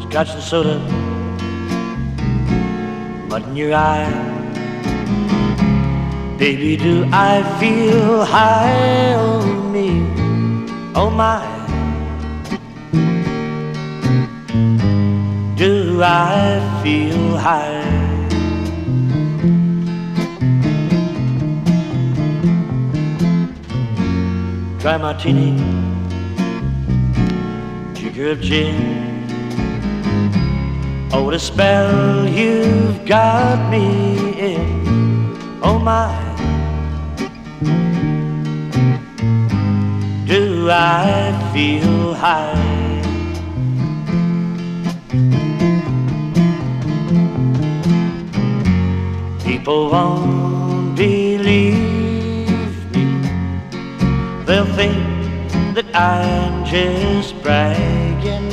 scotch and soda, mud in your eye. Baby, do I feel high? Oh me, oh my. Do I feel high? Dry martini, jigger of gin. Oh, what a spell you've got me in. Oh my, do I feel high? People won't believe me. They'll think that I'm just bragging,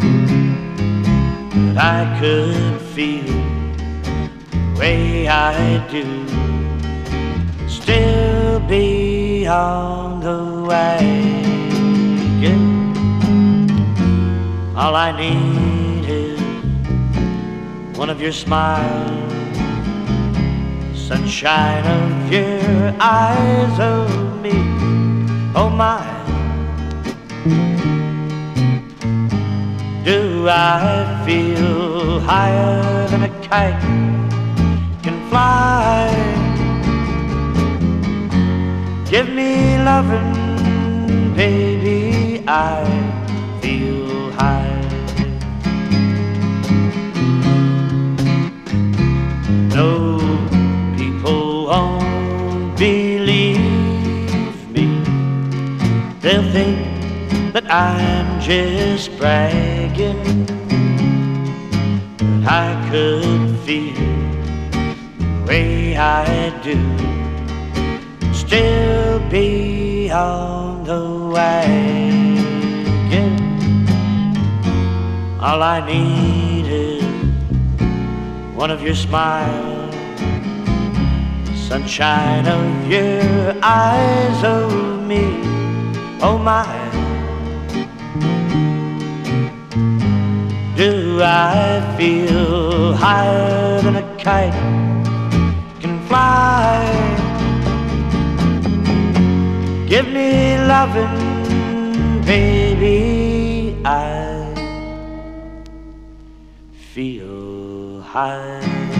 but I could feel the way I do, still be on the wagon. All I need is one of your smiles, sunshine of your eyes, oh me, oh my. Do I feel higher than a kite can fly? Give me lovin', baby, I feel high. No, people won't believe me. They'll think that I'm just bragging, but I could feel the way I do, still be on the wagon. All I need is one of your smiles, sunshine of your eyes, oh me, oh my. Do I feel higher than a kite can fly? Give me lovin', baby, I feel high.